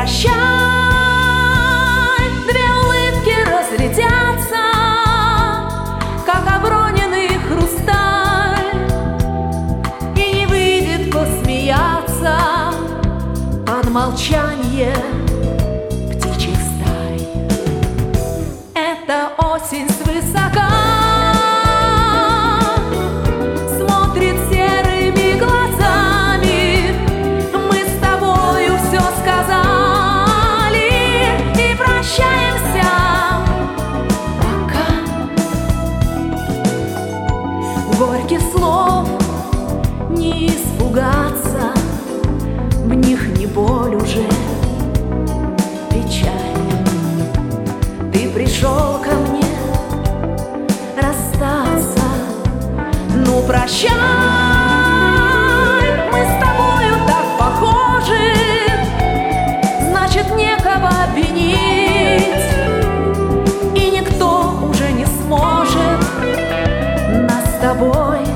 прощай, две улыбки разлетятся, как оброненный хрусталь, и не выйдет посмеяться под молчанье птичьих стай. Это осень свысока смотрит серыми глазами. Мы с тобою все сказали и прощаемся пока. Горьких слов не испугаться, в них не боль уже, печаль. Ты пришел ко мне расстаться, ну прощай. Мы с тобою так похожи, значит некого винить, и никто уже не сможет нас с тобой